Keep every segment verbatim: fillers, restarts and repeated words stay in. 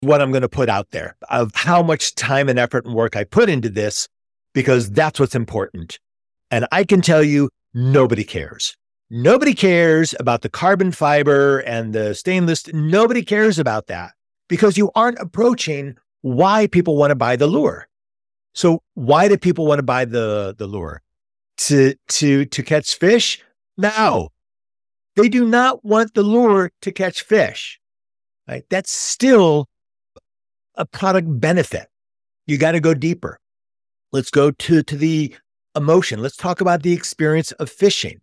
what I'm going to put out there, of how much time and effort and work I put into this, because that's what's important. And I can tell you, nobody cares. Nobody cares about the carbon fiber and the stainless. Nobody cares about that because you aren't approaching why people want to buy the lure. So why do people want to buy the, the lure? To, to, to catch fish? No, they do not want the lure to catch fish. Right? That's still a product benefit. You got to go deeper. Let's go to, to the emotion. Let's talk about the experience of fishing.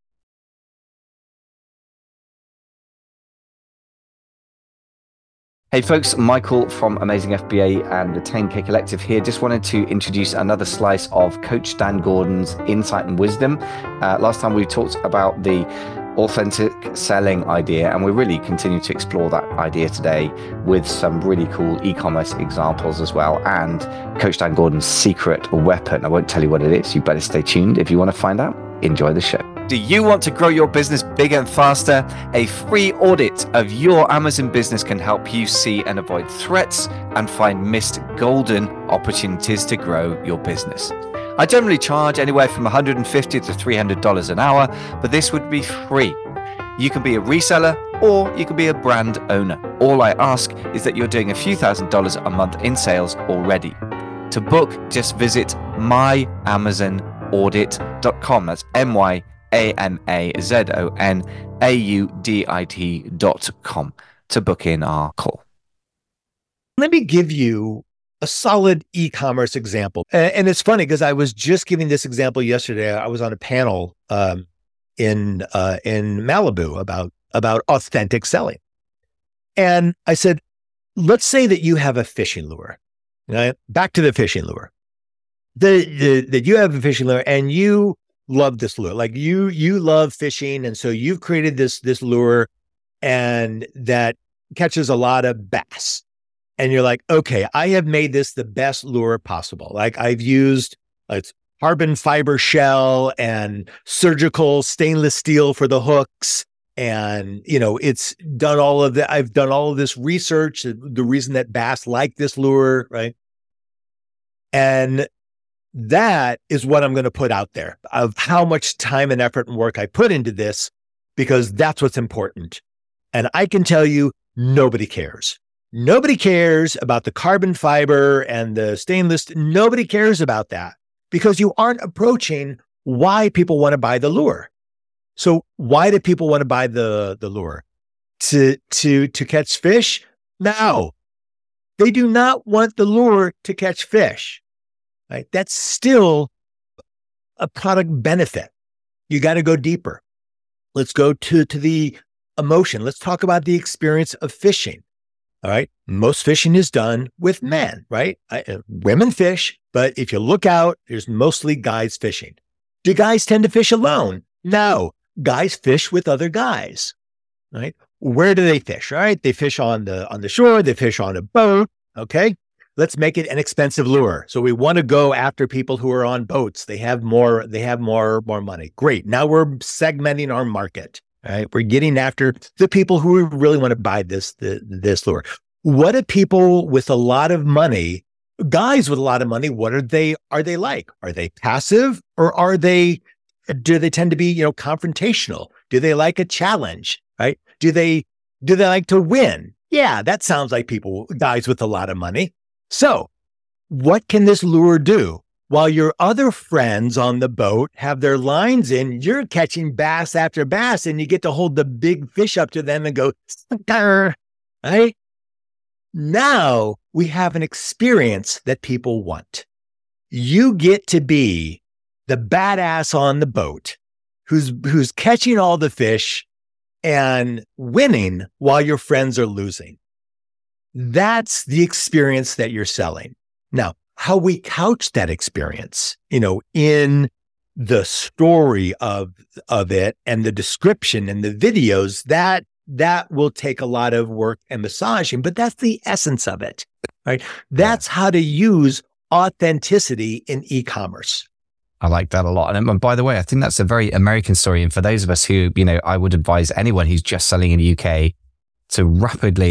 Hey folks, Michael from Amazing F B A and the ten K Collective here. Just wanted to introduce another slice of Coach Dan Gordon's insight and wisdom. Uh, last time we talked about the authentic selling idea, and we really continue to explore that idea today with some really cool e-commerce examples as well, and Coach Dan Gordon's secret weapon. I won't tell you what it is. You better stay tuned if you want to find out. Enjoy the show. Do you want to grow your business bigger and faster? A free audit of your Amazon business can help you see and avoid threats and find missed golden opportunities to grow your business. I generally charge anywhere from one hundred fifty dollars to three hundred dollars an hour, but this would be free. You can be a reseller or you can be a brand owner. All I ask is that you're doing a few thousand dollars a month in sales already. To book, just visit my amazon audit dot com. That's M Y A M A Z O N A U D I T dot com to book in our call. Let me give you a solid e-commerce example. And it's funny because I was just giving this example yesterday. I was on a panel um, in uh, in Malibu about, about authentic selling. And I said, let's say that you have a fishing lure. Right? Back to the fishing lure. The, the, that you have a fishing lure and you love this lure. Like you, you love fishing. And so you've created this, this lure and that catches a lot of bass. And you're like, okay, I have made this the best lure possible. Like I've used uh, it's carbon fiber shell and surgical stainless steel for the hooks. And, you know, it's done all of that. I've done all of this research, the reason that bass like this lure, right? And that is what I'm going to put out there, of how much time and effort and work I put into this, because that's what's important. And I can tell you, nobody cares. Nobody cares about the carbon fiber and the stainless. Nobody cares about that because you aren't approaching why people want to buy the lure. So why do people want to buy the, the lure? To, to, to catch fish? No, they do not want the lure to catch fish. Right? That's still a product benefit. You got to go deeper. Let's go to, to the emotion. Let's talk about the experience of fishing. All right. Most fishing is done with men, right? I, uh, women fish, but if you look out, there's mostly guys fishing. Do guys tend to fish alone? No. Guys fish with other guys, right? Where do they fish? All right. They fish on the, on the shore. They fish on a boat. Okay. Let's make it an expensive lure. So we want to go after people who are on boats. They have more, they have more, more money. Great. Now we're segmenting our market, right? We're getting after the people who really want to buy this, the, this lure. What do people with a lot of money, guys with a lot of money, what are they, are they like? Are they passive or are they, do they tend to be, you know, confrontational? Do they like a challenge, right? Do they, do they like to win? Yeah, that sounds like people, guys with a lot of money. So what can this lure do? While your other friends on the boat have their lines in, you're catching bass after bass and you get to hold the big fish up to them and go, right? Now we have an experience that people want. You get to be the badass on the boat who's, who's catching all the fish and winning while your friends are losing. That's the experience that you're selling. Now, how we couch that experience, you know, in the story of, of it and the description and the videos, that, that will take a lot of work and massaging, but that's the essence of it, right? That's yeah. how to use authenticity in e-commerce. I like that a lot. And, and by the way, I think that's a very American story. And for those of us who, you know, I would advise anyone who's just selling in the U K to rapidly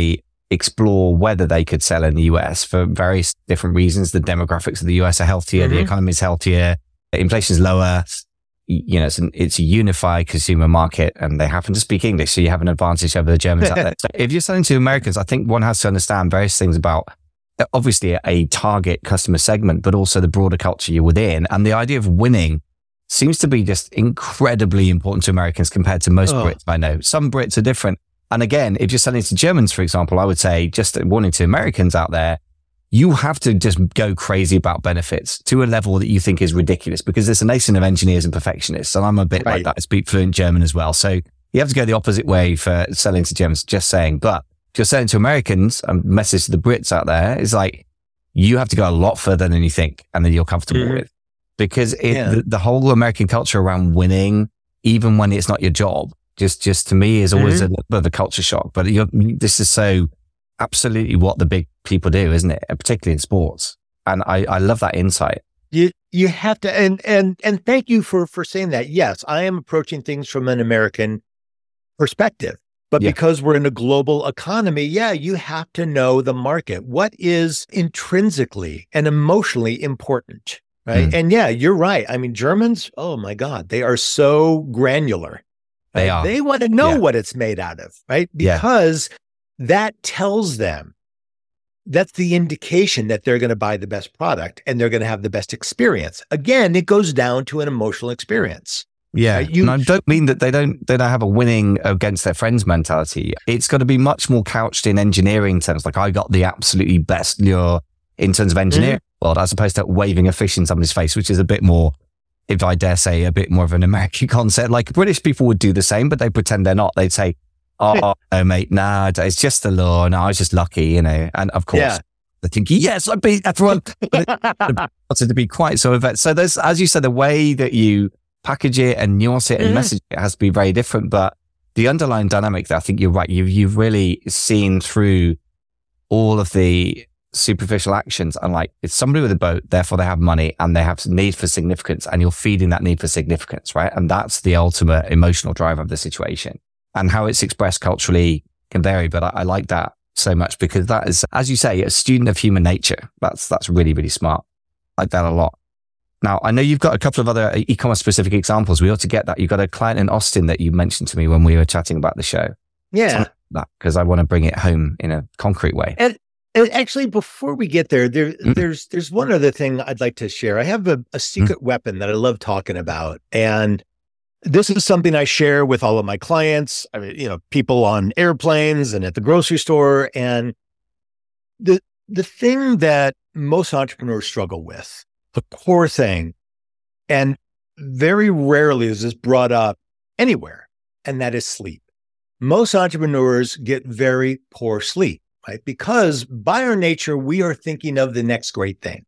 explore whether they could sell in the U S for various different reasons. The demographics of the U S are healthier, mm-hmm. the economy is healthier, inflation is lower. You know, it's, an, it's a unified consumer market, and they happen to speak English, so you have an advantage over the Germans out there. So if you're selling to Americans, I think one has to understand various things about obviously a target customer segment, but also the broader culture you're within. And the idea of winning seems to be just incredibly important to Americans compared to most oh. Brits I know. Some Brits are different. And again, if you're selling to Germans, for example, I would say just warning to Americans out there, you have to just go crazy about benefits to a level that you think is ridiculous, because there's a nation of engineers and perfectionists. And I'm a bit right. like that. I speak fluent German as well. So you have to go the opposite way for selling to Germans, just saying. But if you're selling to Americans, a message to the Brits out there is like, you have to go a lot further than you think and that you're comfortable mm-hmm. with. Because it, yeah. the, the whole American culture around winning, even when it's not your job, just, just to me is always mm-hmm. a little bit of a culture shock. But you're, this is so absolutely what the big people do, isn't it? Particularly in sports. And I, I love that insight. You you have to, and and and thank you for for saying that. Yes, I am approaching things from an American perspective, but yeah. because we're in a global economy, yeah, you have to know the market. What is intrinsically and emotionally important, right? Mm. And yeah, you're right. I mean, Germans, oh my God, they are so granular. Right? They are. They want to know yeah. what it's made out of, right? Because yeah. that tells them, that's the indication that they're going to buy the best product and they're going to have the best experience. Again, it goes down to an emotional experience. Yeah. Right? You, and I don't mean that they don't, they don't have a winning against their friends mentality. It's got to be much more couched in engineering terms. Like, I got the absolutely best lure in terms of engineering mm-hmm. world, as opposed to waving a fish in somebody's face, which is a bit more, if I dare say, a bit more of an American concept. Like, British people would do the same, but they pretend they're not. They'd say, oh, no, mate, nah, it's just the law. No, I was just lucky, you know. And of course, yeah. I think, yes, I beat everyone. But it wanted to be quite so of it. So there's, as you said, the way that you package it and nuance it and mm. message it has to be very different. But the underlying dynamic that I think you're right, you've, you've really seen through all of the superficial actions. And like, it's somebody with a boat, therefore they have money and they have need for significance, and you're feeding that need for significance, right? And that's the ultimate emotional driver of the situation. And how it's expressed culturally can vary, but I, I like that so much, because that is, as you say, a student of human nature. That's that's really, really smart. I like that a lot. Now, I know you've got a couple of other e-commerce specific examples. We ought to get that. You've got a client in Austin that you mentioned to me when we were chatting about the show. Yeah. That, because I want to bring it home in a concrete way. And, and actually, before we get there, there mm-hmm. there's there's one other thing I'd like to share. I have a, a secret mm-hmm. weapon that I love talking about. And this is something I share with all of my clients, I mean, you know, people on airplanes and at the grocery store. And the the thing that most entrepreneurs struggle with, the core thing, and very rarely is this brought up anywhere, and that is sleep. Most entrepreneurs get very poor sleep, right? Because by our nature, we are thinking of the next great thing.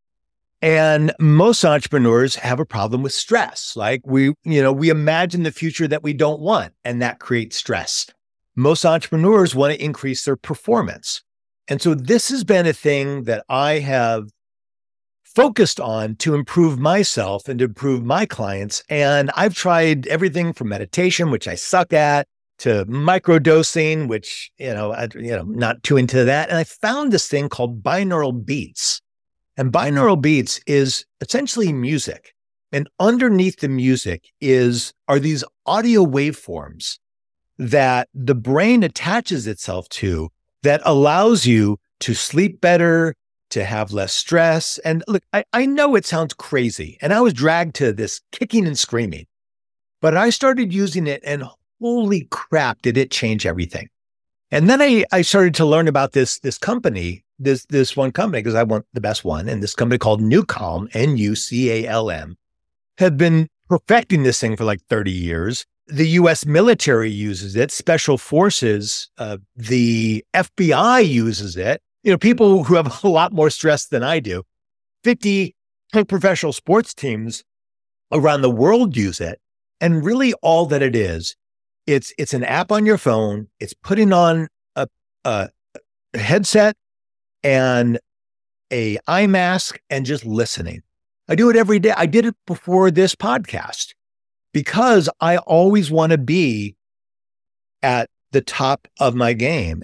And most entrepreneurs have a problem with stress. Like, we, you know, we imagine the future that we don't want, and that creates stress. Most entrepreneurs want to increase their performance. And so this has been a thing that I have focused on to improve myself and to improve my clients. And I've tried everything from meditation, which I suck at, to microdosing, which, you know, I, you know, not too into that. And I found this thing called binaural beats. And binaural beats is essentially music. And underneath the music is are these audio waveforms that the brain attaches itself to, that allows you to sleep better, to have less stress. And look, I, I know it sounds crazy, and I was dragged to this kicking and screaming, but I started using it, and holy crap, did it change everything. And then I, I started to learn about this, this company, this, this one company, because I want the best one. And this company called Nucalm, N U C A L M, had been perfecting this thing for like thirty years. The U S military uses it, special forces, uh, the F B I uses it. You know, people who have a lot more stress than I do. fifty professional sports teams around the world use it. And really all that it is, It's it's an app on your phone. It's putting on a, a headset and a eye mask and just listening. I do it every day. I did it before this podcast because I always want to be at the top of my game. And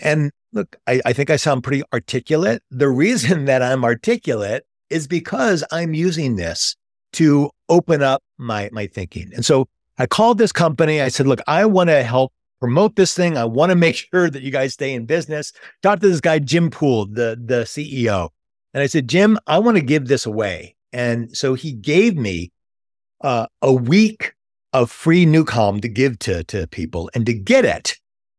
look, I, I think I sound pretty articulate. The reason that I'm articulate is because I'm using this to open up my, my thinking. And so I called this company. I said, look, I want to help promote this thing. I want to make sure that you guys stay in business. Talked to this guy, Jim Poole, the, the C E O. And I said, Jim, I want to give this away. And so he gave me uh, a week of free NewCalm to give to, to people. And to get it,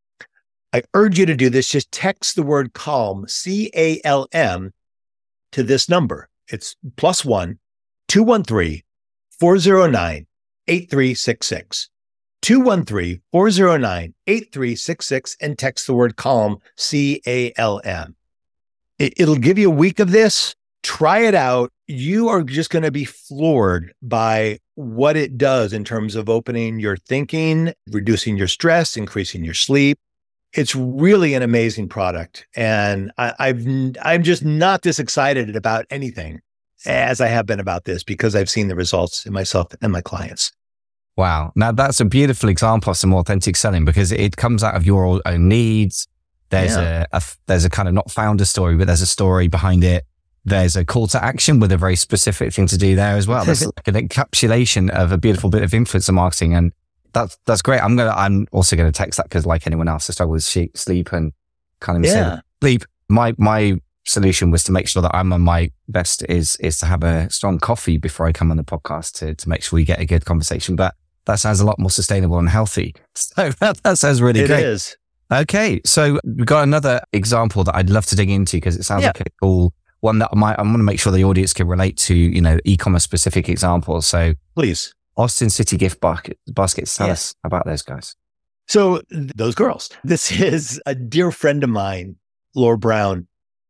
I urge you to do this. Just text the word calm, C A L M, to this number. It's plus one, two one three, four zero nine, eight three six six. two one three, four zero nine, eight three six six, and text the word calm, C A L M. It, it'll give you a week of this. Try it out. You are just going to be floored by what it does in terms of opening your thinking, reducing your stress, increasing your sleep. It's really an amazing product. And I, I've, I'm just not this excited about anything as I have been about this because I've seen the results in myself and my clients. Wow. Now that's a beautiful example of some authentic selling because it comes out of your own needs. There's yeah. a, a, there's a kind of not founder story, but there's a story behind it. There's a call to action with a very specific thing to do there as well. That's like an encapsulation of a beautiful bit of influencer marketing. And that's, that's great. I'm going to, I'm also going to text that because like anyone else, I struggle with sleep and kind of yeah. sleep. My, my solution was to make sure that I'm on my best is, is to have a strong coffee before I come on the podcast to, to make sure we get a good conversation. But that sounds a lot more sustainable and healthy. So that, that sounds really it great. It is. Okay. So we've got another example that I'd love to dig into because it sounds yeah. like a cool one that I might, I want to make sure the audience can relate to, you know, e-commerce specific examples. So please. Austin City Gift Basket, Baskets, tell yes. us about those guys. So those girls, this is a dear friend of mine, Laura Brown,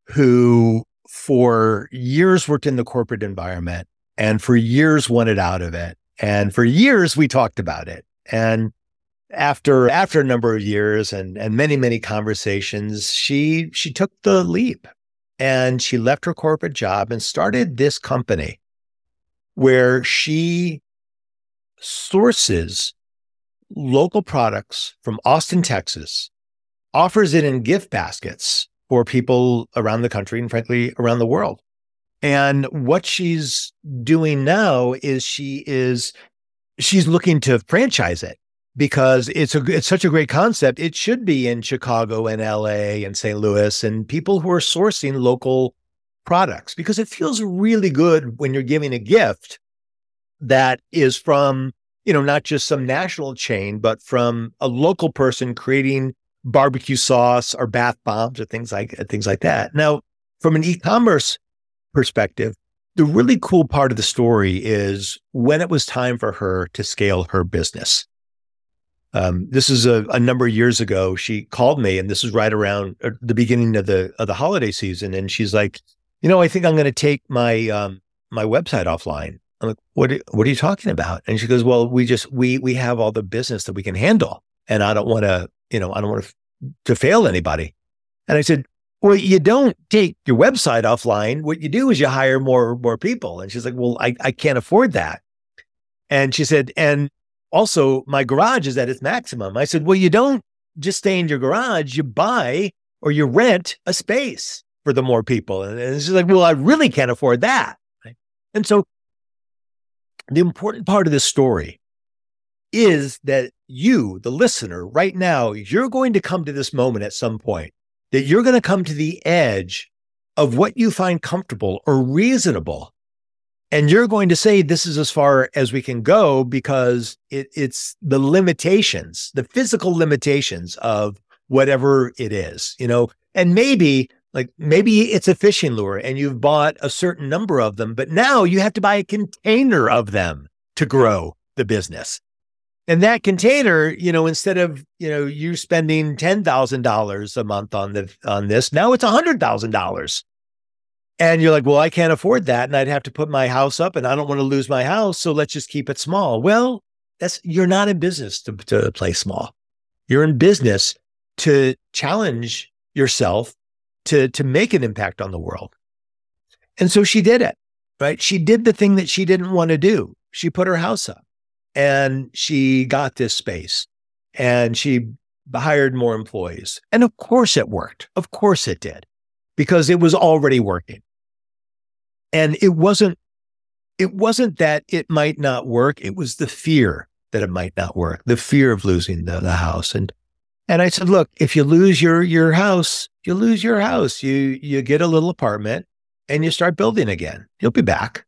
who for years worked in the corporate environment and for years wanted out of it. And for years we talked about it. And after, after a number of years and, and many, many conversations, she, she took the leap and she left her corporate job and started this company where she sources local products from Austin, Texas, offers it in gift baskets for people around the country and frankly, around the world. And what she's doing now is she is, she's looking to franchise it because it's a, it's such a great concept. It should be in Chicago and L A and Saint Louis and people who are sourcing local products because it feels really good when you're giving a gift that is from, you know, not just some national chain, but from a local person creating barbecue sauce or bath bombs or things like, things like that. Now, from an e-commerce perspective, the really cool part of the story is when it was time for her to scale her business. Um, this is a, a number of years ago. She called me, and this is right around the beginning of the of the holiday season. And she's like, "You know, I think I'm going to take my um, my website offline." I'm like, "What? Are, what are you talking about?" And she goes, "Well, we just we we have all the business that we can handle, and I don't want to, you know, I don't want to to fail anybody." And I said, "Well, you don't take your website offline. What you do is you hire more more people." And she's like, "Well, I I can't afford that." And she said, "And also, my garage is at its maximum." I said, "Well, you don't just stay in your garage, you buy or you rent a space for the more people." And she's like, "Well, I really can't afford that." Right? And so the important part of this story is that you, the listener, right now, you're going to come to this moment at some point that you're going to come to the edge of what you find comfortable or reasonable. And you're going to say, this is as far as we can go because it, it's the limitations, the physical limitations of whatever it is, you know, and maybe like, maybe it's a fishing lure and you've bought a certain number of them, but now you have to buy a container of them to grow the business. And that container, you know, instead of, you know, you spending ten thousand dollars a month on the, on this, now it's a hundred thousand dollars. And you're like, well, I can't afford that. And I'd have to put my house up and I don't want to lose my house. So let's just keep it small. Well, that's, you're not in business to, to play small. You're in business to challenge yourself to, to make an impact on the world. And so she did it, right? She did the thing that she didn't want to do. She put her house up and she got this space and she hired more employees. And of course it worked. Of course it did, because it was already working. And it wasn't, it wasn't that it might not work. It was the fear that it might not work, the fear of losing the, the house. And, and I said, look, if you lose your, your house, you lose your house. You, you get a little apartment and you start building again. You'll be back.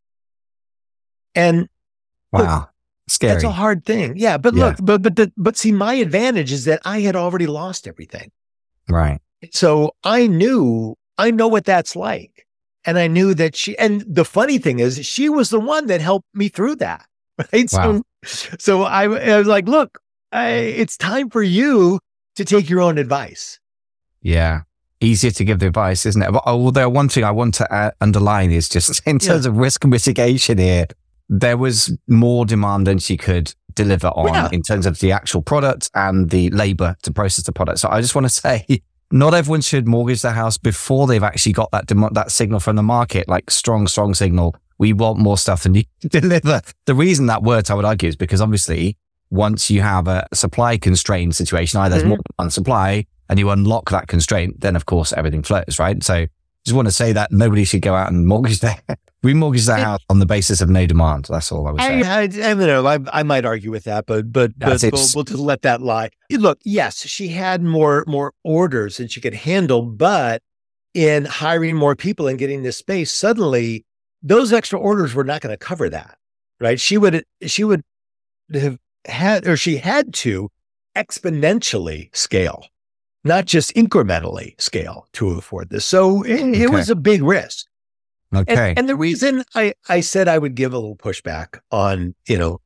And wow, look, scary. that's a hard thing. Yeah. But Yeah. look, but, but, the, but see, my advantage is that I had already lost everything. Right. So I knew, I know what that's like. And I knew that she, and the funny thing is, she was the one that helped me through that. Right. Wow. So, so I, I was like, look, I, it's time for you to take your own advice. Yeah. Easier to give the advice, isn't it? But although one thing I want to uh, underline is just in terms Yeah. of risk mitigation here, there was more demand than she could deliver on Yeah. in terms of the actual product and the labor to process the product. So I just want to say, not everyone should mortgage their house before they've actually got that dem- that signal from the market, like strong, strong signal. We want more stuff than you deliver. The reason that works, I would argue, is because obviously once you have a supply constrained situation, either there's Mhm. more than one supply and you unlock that constraint, then of course everything flows, right? So just want to say that nobody should go out and mortgage their, remortgage their It- house on the basis of no demand. That's all I would say. I, I, I don't know. I, I might argue with that, but but, but That's it. we'll, we'll just let that lie. Look, yes, she had more more orders than she could handle, but in hiring more people and getting this space, suddenly those extra orders were not going to cover that, right? She would she would have had, or she had to exponentially scale, not just incrementally scale to afford this. So it, it Okay. was a big risk. Okay. And, and the reason I, I said I would give a little pushback on, you know,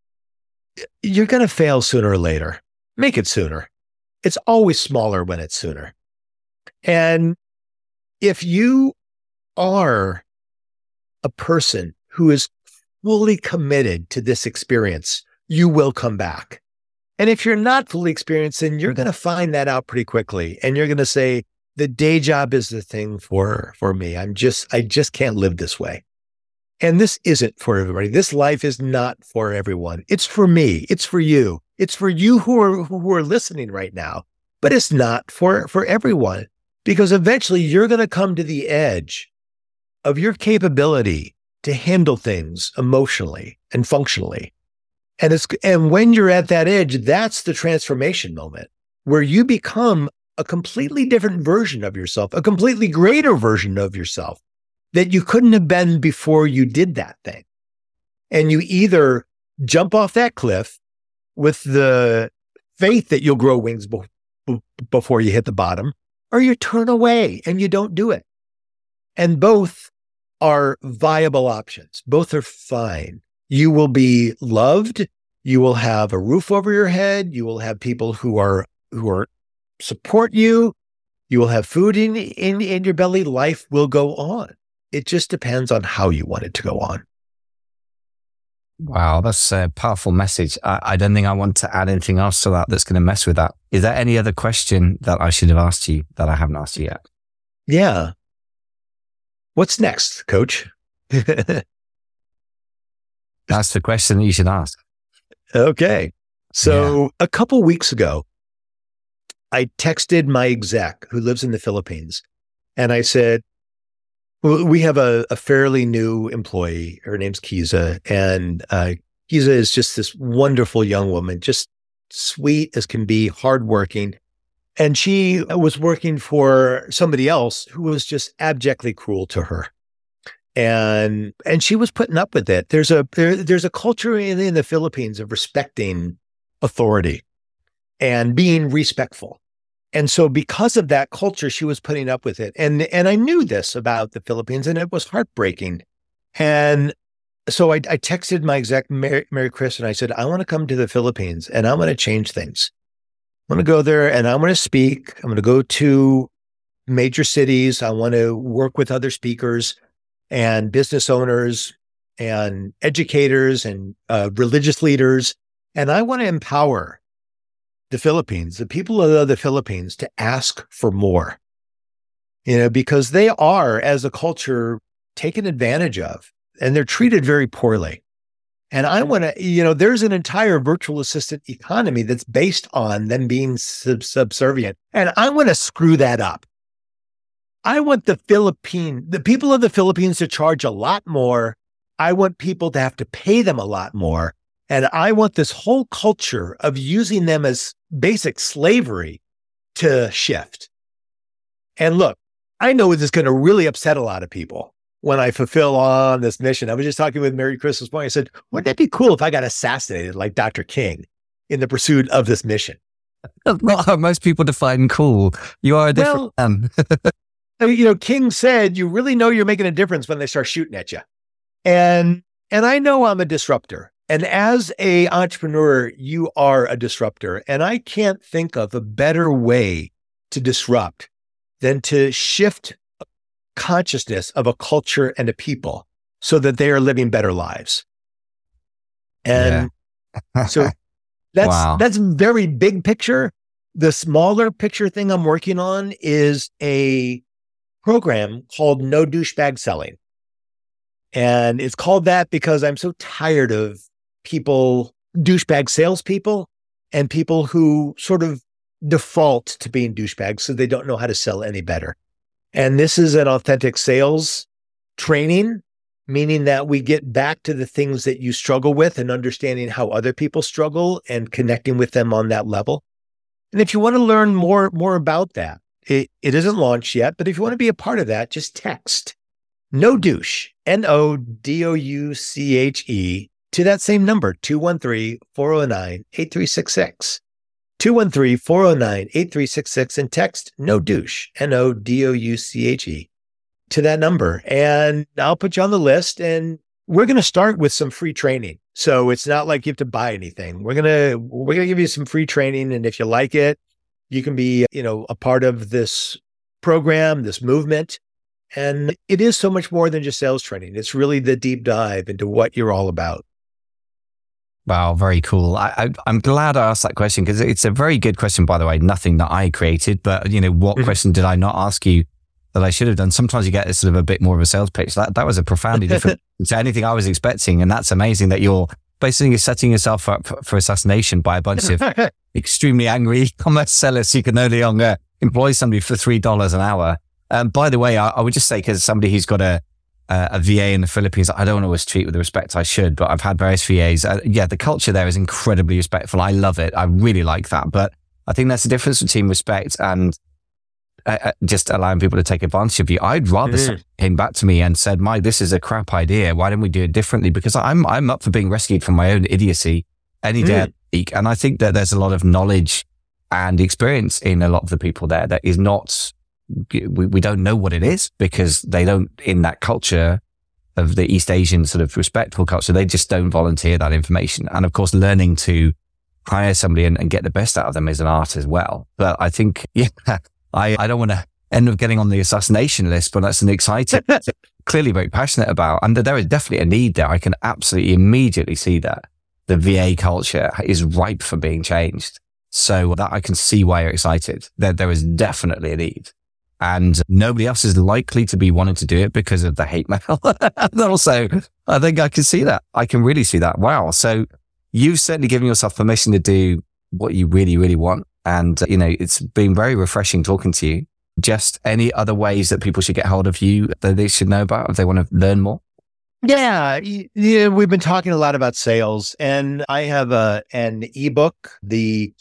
you're going to fail sooner or later. Make it sooner. It's always smaller when it's sooner. And if you are a person who is fully committed to this experience, you will come back. And if you're not fully experienced, then you're going to find that out pretty quickly. And you're going to say, the day job is the thing for, for me. I'm just, I just can't live this way. And this isn't for everybody. This life is not for everyone. It's for me. It's for you. It's for you who are, who are listening right now, but it's not for, for everyone, because eventually you're going to come to the edge of your capability to handle things emotionally and functionally. And it's, and when you're at that edge, that's the transformation moment where you become a completely different version of yourself, a completely greater version of yourself that you couldn't have been before you did that thing. And you either jump off that cliff with the faith that you'll grow wings be- be- before you hit the bottom, or you turn away and you don't do it. And both are viable options. Both are fine. You will be loved. You will have a roof over your head. You will have people who are, who are support you. You will have food in, in, in your belly. Life will go on. It just depends on how you want it to go on. Wow, that's a powerful message. I, I don't think I want to add anything else to that that's going to mess with that. Is there any other question that I should have asked you that I haven't asked you yet? Yeah. What's next, Coach? That's the question that you should ask. Okay. So a couple weeks ago, I texted my exec who lives in the Philippines, and I said, well, we have a, a fairly new employee. Her name's Kiza, and uh, Kiza is just this wonderful young woman, just sweet as can be, hardworking. And she was working for somebody else who was just abjectly cruel to her. And and she was putting up with it. There's a there, there's a culture in, in the Philippines of respecting authority and being respectful. And so because of that culture, she was putting up with it. And and I knew this about the Philippines, and it was heartbreaking. And so I, I texted my exec, Mary, Mary Chris, and I said, I want to come to the Philippines and I want to change things. I'm going to go there and I want to speak. I'm going to go to major cities. I want to work with other speakers and business owners and educators and uh, religious leaders. And I want to empower the Philippines, the people of the Philippines, to ask for more, you know, because they are, as a culture, taken advantage of, and they're treated very poorly. And I want to, you know, there's an entire virtual assistant economy that's based on them being sub- subservient. And I want to screw that up. I want the Philippine, the people of the Philippines to charge a lot more. I want people to have to pay them a lot more. And I want this whole culture of using them as basic slavery to shift. And look, I know this is going to really upset a lot of people when I fulfill on this mission. I was just talking with Mary Chris this morning. I said, wouldn't it be cool if I got assassinated like Doctor King in the pursuit of this mission? That's not how most people define cool. You are a different well, man. I mean, you know, King said, you really know you're making a difference when they start shooting at you. And, and I know I'm a disruptor. And as a entrepreneur, you are a disruptor. And I can't think of a better way to disrupt than to shift consciousness of a culture and a people so that they are living better lives. And yeah. so that's, wow. that's very big picture. The smaller picture thing I'm working on is a program called No Douchebag Selling. And it's called that because I'm so tired of people, douchebag salespeople, and people who sort of default to being douchebags so they don't know how to sell any better. And this is an authentic sales training, meaning that we get back to the things that you struggle with and understanding how other people struggle and connecting with them on that level. And if you want to learn more, more about that, it, it isn't launched yet, but if you want to be a part of that, just text No Douche, N O D O U C H E, to that same number, two one three, four oh nine, eight three six six. two one three, four oh nine, eight three six six, and text No Douche, N O D O U C H E, to that number. And I'll put you on the list, and we're going to start with some free training. So it's not like you have to buy anything. We're going to, we're going to give you some free training. And if you like it, you can be, you know, a part of this program, this movement. And it is so much more than just sales training. It's really the deep dive into what you're all about. Wow, very cool. I, I, I'm glad I asked that question because it's a very good question, by the way. Nothing that I created, but you know, what mm-hmm. question did I not ask you that I should have done? Sometimes you get a sort of a bit more of a sales pitch. That that was a profoundly different to anything I was expecting, and that's amazing that you're basically setting yourself up for, for assassination by a bunch of extremely angry commerce sellers who can only longer employ somebody for three dollars an hour. Um, by the way, I, I would just say, because somebody who's got a Uh, a V A in the Philippines, I don't always treat with the respect I should, but I've had various V As. Uh, yeah, the culture there is incredibly respectful. I love it. I really like that. But I think that's the difference between respect and uh, just allowing people to take advantage of you. I'd rather mm. someone came back to me and said, Mike, this is a crap idea. Why don't we do it differently? Because I'm I'm up for being rescued from my own idiocy any day mm. of the week. And I think that there's a lot of knowledge and experience in a lot of the people there that is not... We, we don't know what it is because they don't, in that culture of the East Asian sort of respectful culture, they just don't volunteer that information. And of course, learning to hire somebody and, and get the best out of them is an art as well. But I think, yeah, I, I don't want to end up getting on the assassination list, but that's an exciting, clearly very passionate about. And there is definitely a need there. I can absolutely immediately see that the V A culture is ripe for being changed. So that I can see why you're excited. There, there is definitely a need. And nobody else is likely to be wanting to do it because of the hate mail. And also, I think I can see that. I can really see that. Wow. So you've certainly given yourself permission to do what you really, really want. And, you know, it's been very refreshing talking to you. Just any other ways that people should get hold of you that they should know about if they want to learn more? Yeah. Yeah. We've been talking a lot about sales, and I have a, an ebook, the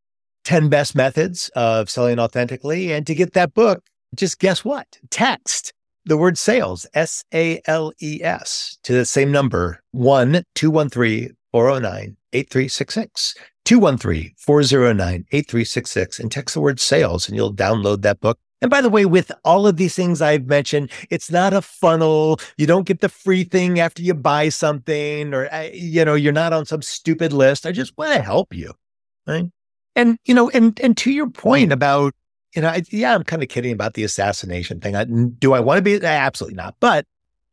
ten best methods of selling authentically. And to get that book, just guess what? Text the word sales, S A L E S, to the same number, one two one three, four oh nine, eight three six six, two one three, four oh nine, eight three six six, and text the word sales, and you'll download that book. And by the way, with all of these things I've mentioned, it's not a funnel. You don't get the free thing after you buy something, or, you know, you're not on some stupid list. I just want to help you, right? And, you know, and, and to your point about, you know, I, yeah, I'm kind of kidding about the assassination thing. I, do I want to be? Absolutely not. But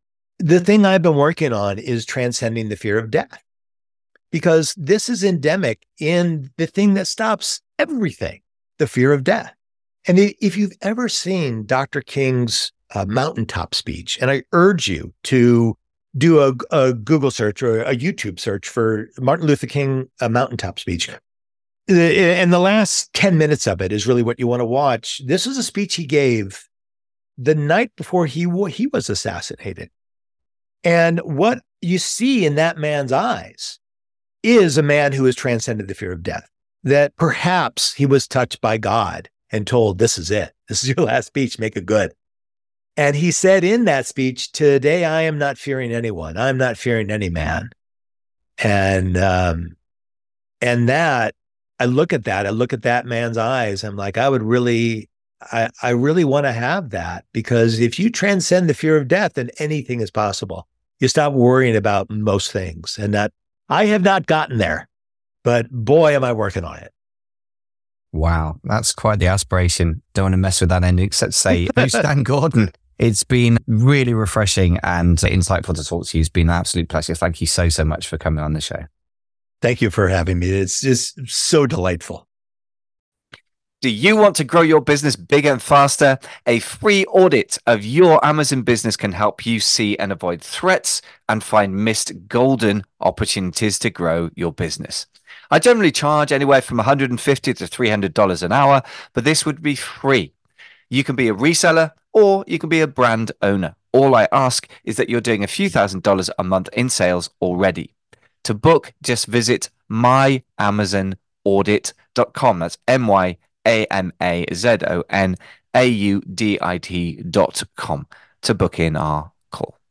the thing I've been working on is transcending the fear of death, because this is endemic in the thing that stops everything, the fear of death. And if you've ever seen Doctor King's uh, mountaintop speech, and I urge you to do a, a Google search or a YouTube search for Martin Luther King uh, mountaintop speech. And the last ten minutes of it is really what you want to watch. This was a speech he gave the night before he he was assassinated. And what you see in that man's eyes is a man who has transcended the fear of death, that perhaps he was touched by God and told, this is it. This is your last speech. Make it good. And he said in that speech, today I am not fearing anyone. I'm not fearing any man. And, um, and that, I look at that, I look at that man's eyes. I'm like, I would really, I, I really want to have that, because if you transcend the fear of death, then anything is possible. You stop worrying about most things. And that I have not gotten there, but boy, am I working on it. Wow. That's quite the aspiration. Don't want to mess with that ending, except to say, Coach Dan Gordon, it's been really refreshing and insightful to talk to you. It's been an absolute pleasure. Thank you so, so much for coming on the show. Thank you for having me. It's just so delightful. Do you want to grow your business bigger and faster? A free audit of your Amazon business can help you see and avoid threats and find missed golden opportunities to grow your business. I generally charge anywhere from one hundred fifty dollars to three hundred dollars an hour, but this would be free. You can be a reseller or you can be a brand owner. All I ask is that you're doing a few thousand dollars a month in sales already. To book, just visit my amazon audit dot com. That's M Y A M A Z O N A U D I T dot com to book in our call.